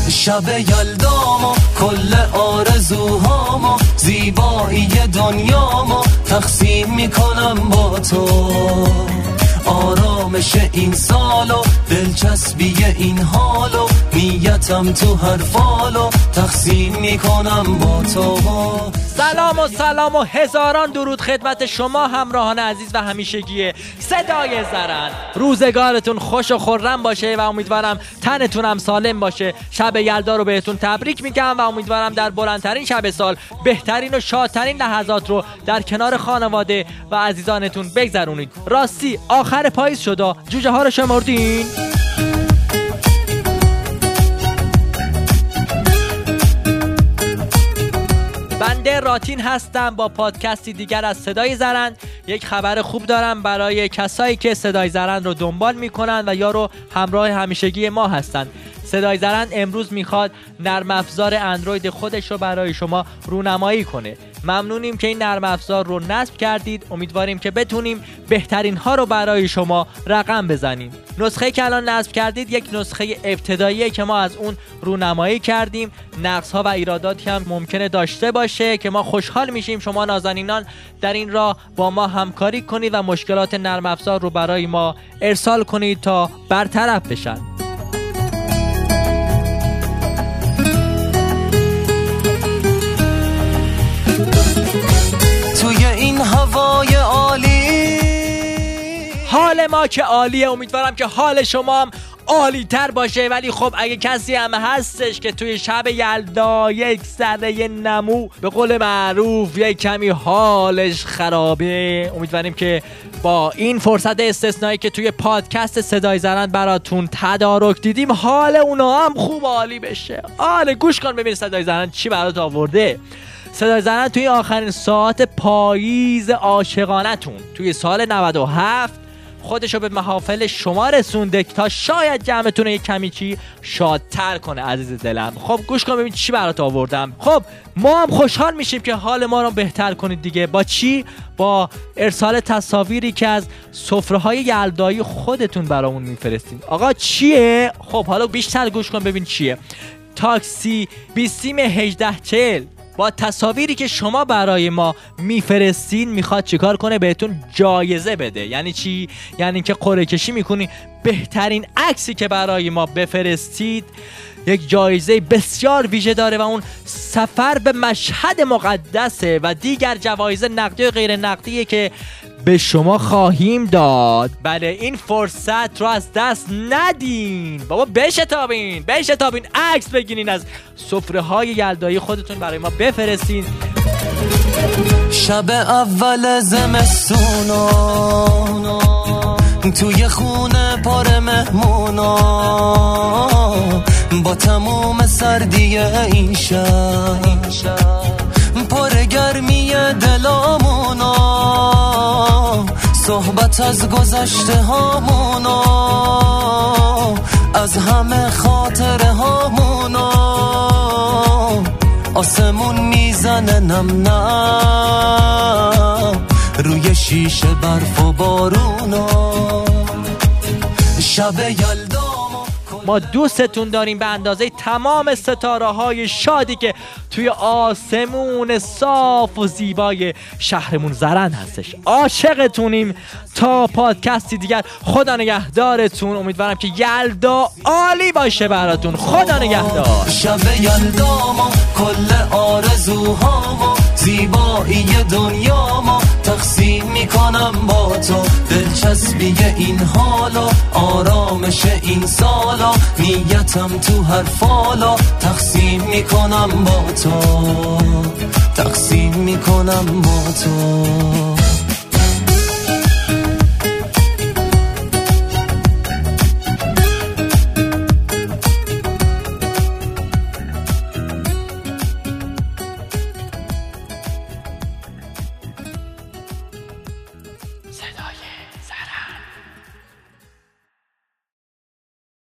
شب یلدامو کل آرزوهامو زیبایی دنیامو تقسیم میکنم با تو، آرامش این سالو دلچسبی این حالو نیتم تو هر فالو تقسیم میکنم با تو. سلام و هزاران درود خدمت شما همراهان عزیز و همیشگی صدای زرند. روزگارتون خوش و خرم باشه و امیدوارم تنتونم سالم باشه. شب یلدا رو بهتون تبریک میگم و امیدوارم در بلندترین شب سال بهترین و شادترین لحظات رو در کنار خانواده و عزیزانتون بگذرونید. راستی آخر پاییز شده، جوجه ها رو شمردین؟ بنده راتین هستم با پادکستی دیگر از صدای زرند. یک خبر خوب دارم برای کسایی که صدای زرند رو دنبال میکنن و یا رو همراه همیشگی ما هستن. صدای زرند امروز میخواد نرم افزار اندروید خودش رو برای شما رونمایی کنه. ممنونیم که این نرم افزار رو نصب کردید. امیدواریم که بتونیم بهترین ها رو برای شما رقم بزنیم. نسخه که الان نصب کردید یک نسخه ابتداییه که ما از اون رونمایی کردیم. نقص ها و ایراداتی هم ممکنه داشته باشه که ما خوشحال میشیم شما نازنینان در این راه با ما همکاری کنید و مشکلات نرم افزار رو برای ما ارسال کنید تا برطرف بشن. توی این هوای عالی حال ما که عالیه، امیدوارم که حال شما هم عالی تر باشه. ولی خب اگه کسی هم هستش که توی شب یلدا یک ذره نمو به قول معروف یک کمی حالش خرابه، امیدواریم که با این فرصت استثنایی که توی پادکست صدای زرند براتون تدارک دیدیم حال اونا هم خوب عالی بشه. گوش کن ببین صدای زرند چی برات آورده. صدای زرند توی آخرین ساعت پاییز عاشقانتون توی سال 97 خودشو به محافل شما رسونده تا شاید جمعتون یک کمی چی شادتر کنه. عزیز دلم خب گوش کن ببین چی برات آوردم. خب ما هم خوشحال میشیم که حال ما رو بهتر کنید دیگه. با چی؟ با ارسال تصاویری که از سفره‌های یلدایی خودتون برامون میفرستین. آقا چیه؟ خب حالا بیشتر گوش کن ببین چیه. تاکسی بیسیم 1840 با تصاویری که شما برای ما میفرستین میخواد چیکار کنه؟ بهتون جایزه بده. یعنی چی؟ یعنی که قرعه کشی میکنی بهترین عکسی که برای ما بفرستید یک جایزه بسیار ویژه داره و اون سفر به مشهد مقدسه و دیگر جوایز نقدی و غیر نقدیه که به شما خواهیم داد. بله این فرصت رو از دست ندین بابا. بشتابین عکس بگیرین از سفره های یلدایی خودتون برای ما بفرستین. شب اول زمستونا توی خونه پر مهمونا با تموم سردی این شب پر گرمی دلامونا صحبت از گذشته هامونا از همه خاطره هامونا آسمون میزنه نم نم روی شیشه برف و بارونا. شب یلدا ما دوستتون داریم به اندازه تمام ستاره های شادی که توی آسمون صاف و زیبای شهرمون زرند هستش. عاشقتونیم. تا پادکستی دیگر خدا نگهدارتون. امیدوارم که یلدا عالی باشه براتون. خدا نگهدار. شب یلدامو کل آرزوهامو زیبایی دنیامو تقسیم میکنم با تو، دلچسبی این حالا آرامش این سالا نیتم تو هر فالا تقسیم میکنم با تو، تقسیم میکنم با تو.